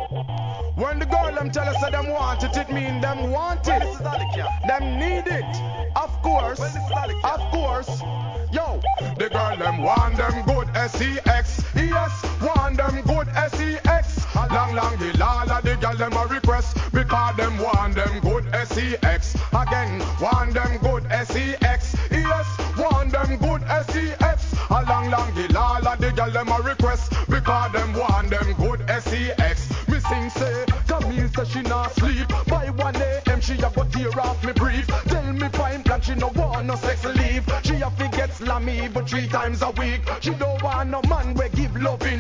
When the girl them tell us that them want it, it mean them want it. Them need it. Of course. Of course. Yo, the girl them want them good sex. Yes, want them good sex. Long long the lala the girl them a request because them want them good sex. Again, want them good sex. Yes, want them good sex. A long long the lala the girl them a request because them want them good sex. Me sing say, Camille say she not sleep. By 1 a.m. she a go tear off me brief. Tell me point blank she no want no sex leave. She a fi get slammy but 3 times a week. She don't want no man we give loving